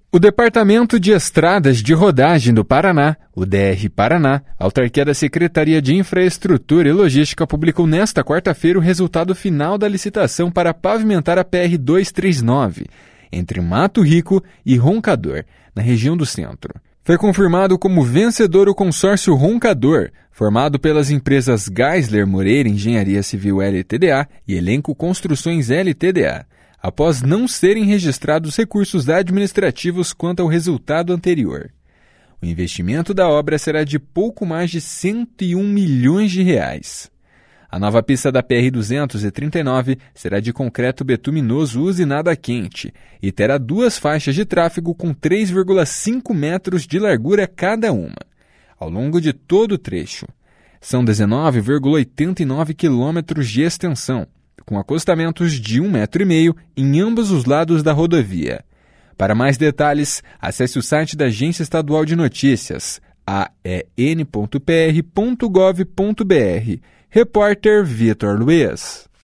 O Departamento de Estradas de Rodagem do Paraná, o DR Paraná, autarquia da Secretaria de Infraestrutura e Logística, publicou nesta quarta-feira o resultado final da licitação para pavimentar a PR-239, entre Mato Rico e Roncador, na região do centro. Foi confirmado como vencedor o consórcio Roncador, formado pelas empresas Geisler Moreira Engenharia Civil LTDA e Elenco Construções LTDA, após não serem registrados recursos administrativos quanto ao resultado anterior. O investimento da obra será de pouco mais de 101 milhões de reais. A nova pista da PR-239 será de concreto betuminoso usinado a quente e terá 2 faixas de tráfego com 3,5 metros de largura cada uma, ao longo de todo o trecho. São 19,89 quilômetros de extensão, com acostamentos de 1,5 metro em ambos os lados da rodovia. Para mais detalhes, acesse o site da Agência Estadual de Notícias, aen.pr.gov.br. Repórter Vitor Luiz.